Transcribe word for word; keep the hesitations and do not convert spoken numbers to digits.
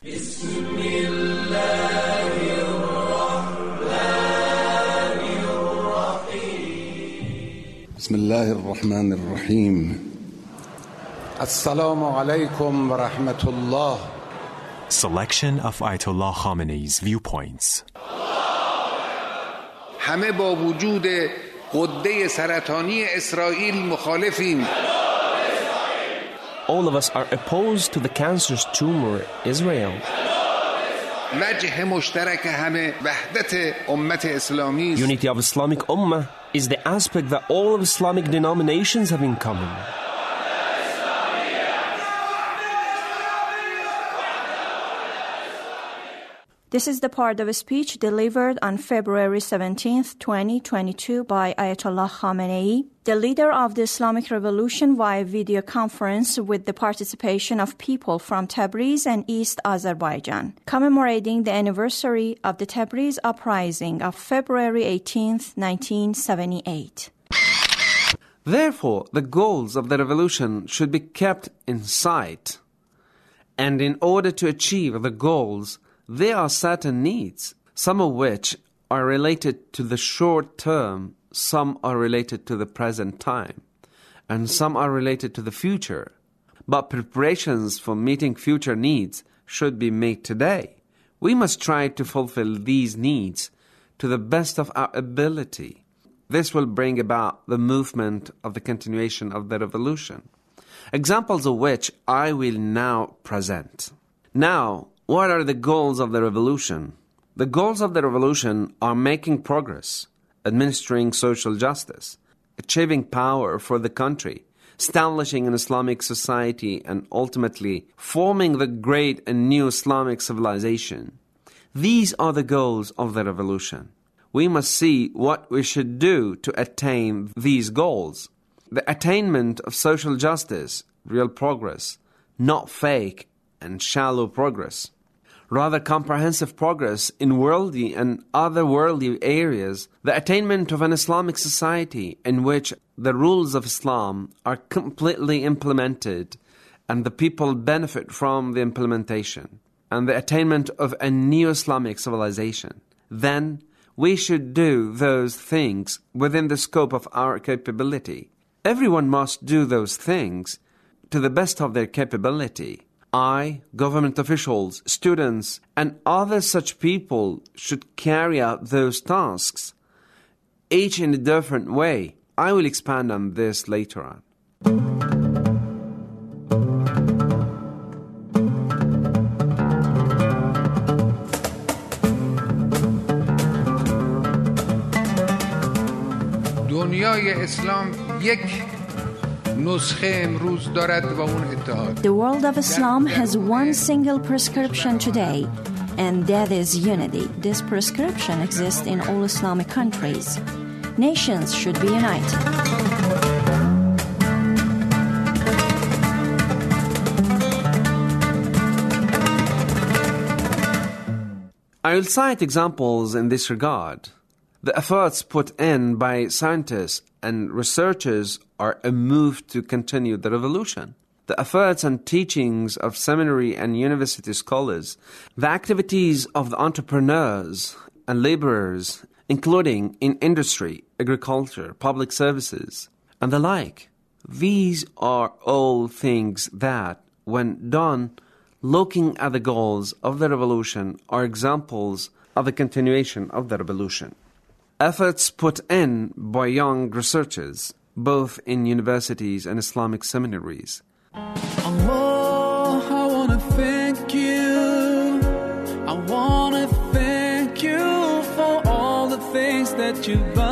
بسم الله الرحمن الرحیم. السلام علیکم و رحمت الله. Selection of Ayatollah Khamenei's viewpoints. همه با وجود غده سرطانی اسرائیل مخالفیم. All of us are opposed to the cancerous tumor Israel. وجه مشترک همه وحدت امت اسلامی است. Unity of Islamic Ummah is the aspect that all of Islamic denominations have in common. This is the part of a speech delivered on February seventeenth, twenty twenty-two by Ayatollah Khamenei, the leader of the Islamic Revolution, via video conference with the participation of people from Tabriz and East Azerbaijan, commemorating the anniversary of the Tabriz uprising of February eighteenth, nineteen seventy-eight. Therefore, the goals of the revolution should be kept in sight. And in order to achieve the goals, there are certain needs, some of which are related to the short term, some are related to the present time, and some are related to the future. But preparations for meeting future needs should be made today. We must try to fulfill these needs to the best of our ability. This will bring about the movement of the continuation of the revolution, examples of which I will now present. Now, what are the goals of the revolution? The goals of the revolution are making progress, administering social justice, achieving power for the country, establishing an Islamic society, and ultimately forming the great and new Islamic civilization. These are the goals of the revolution. We must see what we should do to attain these goals. The attainment of social justice, real progress, not fake and shallow progress. Rather comprehensive progress in worldly and otherworldly areas, the attainment of an Islamic society in which the rules of Islam are completely implemented and the people benefit from the implementation, and the attainment of a new Islamic civilization. Then we should do those things within the scope of our capability. Everyone must do those things to the best of their capability. I, government officials, students, and other such people should carry out those tasks, each in a different way. I will expand on this later on. دنیای اسلام یک The world of Islam has one single prescription today, and that is unity. This prescription exists in all Islamic countries. Nations should be united. I will cite examples in this regard. The efforts put in by scientists and researchers are a move to continue the revolution. The efforts and teachings of seminary and university scholars, the activities of the entrepreneurs and laborers, including in industry, agriculture, public services, and the like. These are all things that, when done, looking at the goals of the revolution, are examples of the continuation of the revolution. Efforts put in by young researchers, both in universities and Islamic seminaries. Allah, I want to thank you. I want to thank you for all the things that you've done.